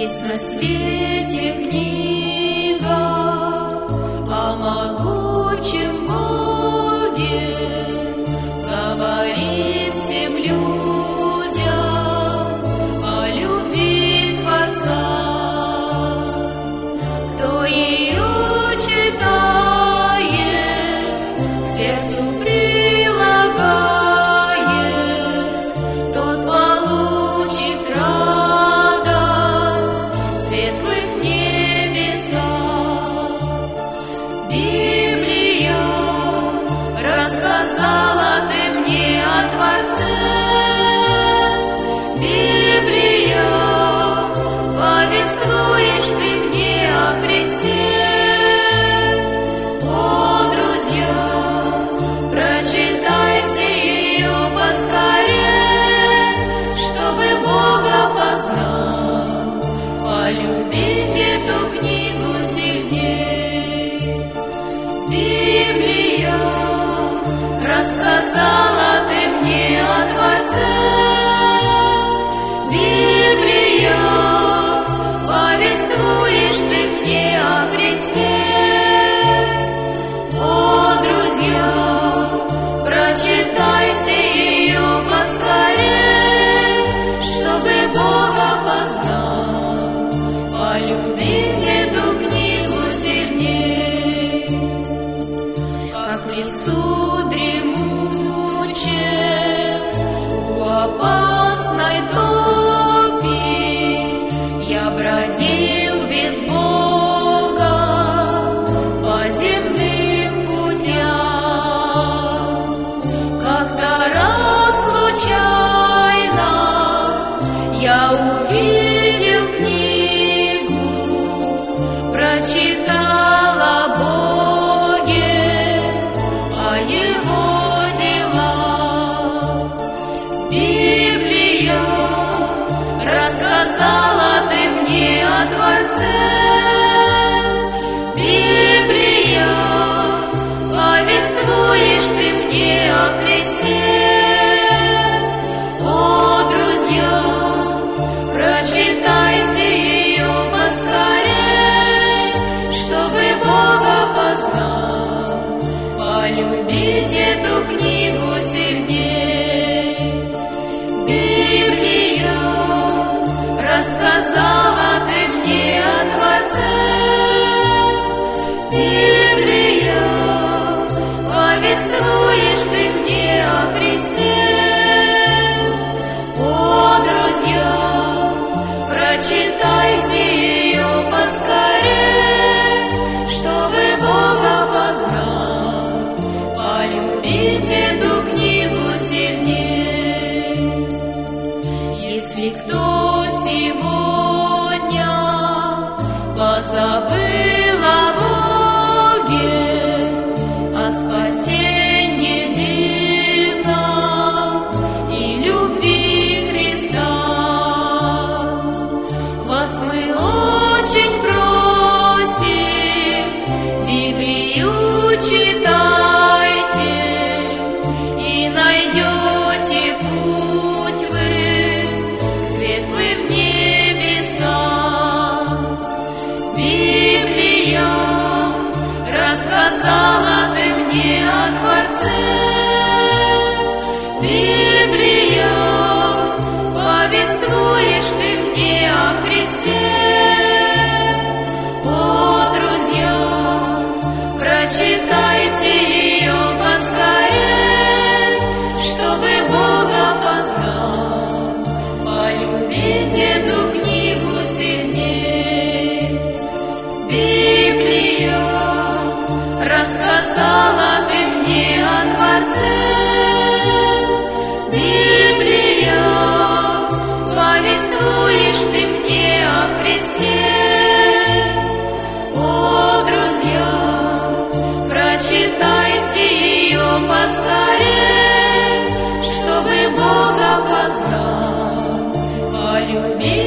Есть на свете книга о могучем Боге, говорит всем людям о любви Творца. Кто ее читает, к сердцу прилагает, тот получит радость светлых небесах. Библия рассказала ты мне о Творце. Библия, повествуешь ты мне о Христе. О, друзья, прочитайте ее поскорее, чтобы Бога познать, полюбить эту книгу сильней. Библия рассказала ты мне о Творце. Библия, повествуешь ты мне о Христе. О, друзья, прочитайте ее поскорее, чтобы Бога познать, полюбить эту книгу сильней. Как в лесу дремучем, у опасной топи, я бродил без Бога по земным путям. Как-то раз случайно я увидел книгу, прочитал о Боге, о Его делах. Библия рассказала ты мне о Творце. Библия, повествуешь ты мне о Христе. О, друзья, прочитайте ее поскорее, чтобы Бога познать, полюбить эту книгу сильней. Библия рассказала ты мне о Творце. Библия, повествуешь ты мне о Христе. О, друзья, прочитайте ее поскорее, чтобы Бога познать, полюбить эту книгу сильней. Если кто сегодня позабыл о Боге, о спасении дивном и любви Христа, вас мы очень просим, Библию читайте, и найдете путь вы к светлым небесам. Библия рассказала ты мне о Творце. Библия, повествуешь ты мне о Христе. О, друзья, прочитайте ее поскорее, чтобы Бога познать, полюбить эту книгу сильней. Библия рассказала ты мне о Творце. Библия, повествуешь ты мне о Христе. О, друзья, прочитайте ее поскорее, чтобы Бога познать, полюбить